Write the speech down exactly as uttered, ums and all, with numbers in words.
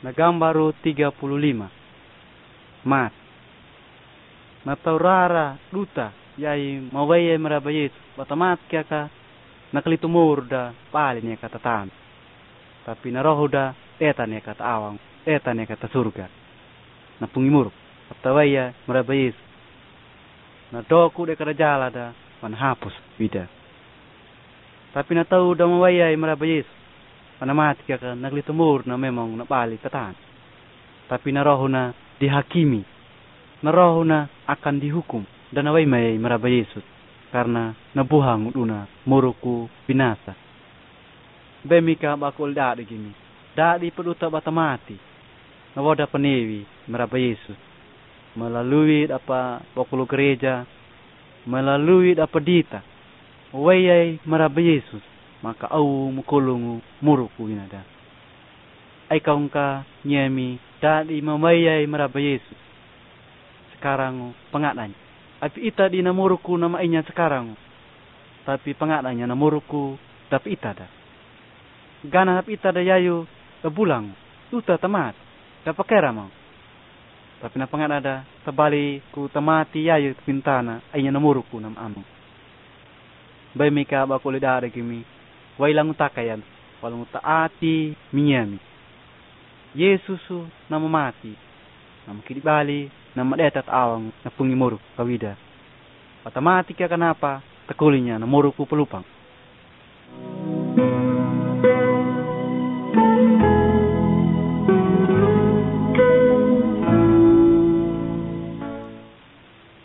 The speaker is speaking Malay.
Nagambaru tiga puluh lima. Mat. Nataurara duta yai mawaya meraba Yesus. Batamat kia ka nakalitumur da palin ya kata tan. Tapi narohu da etan ya kata awang, etan ya kata surga. Napungimur. Atawaya meraba Yesus. Nadoku de kada jala da manhapus bida. Tapi natau da mawaya meraba Yesus. Panamat kia ka nakalitumur na memang napali katan. Tapi narohu na dihakimi. Narohu na akan dihukum. Dan away may meraba Yesus. Karena nabuhang uduna muruku binasa. Bemika bakul dadi gini. Dadi peduta batamati. Nawada panewi meraba Yesus. Melalui apa bakulu gereja. Melalui apa dita. Wayay meraba Yesus. Maka au mukulungu muruku inada. Ay kaung ka nyemi dadi mamayay meraba Yesus. Sekarang pengatanya. Tapi ita di namuruku nama inya sekarang. Tapi pengatanya namuruku tapi ita dah. Gana tapi ita dah yayu kebulang. Tuta tamat. Dah pakera mau. Tapi na pengat ada tabali ku tamati yayu pintana inya namuruku nama amu. Bay mika bakul dada kimi. Wailang utakayan. Walang utaati minyami. Yesusu nama mati. Nama kidibali. Nama detat awang na pungimuruk kawida. Patamatik ya kenapa? Tekulinya na muruku pelupang.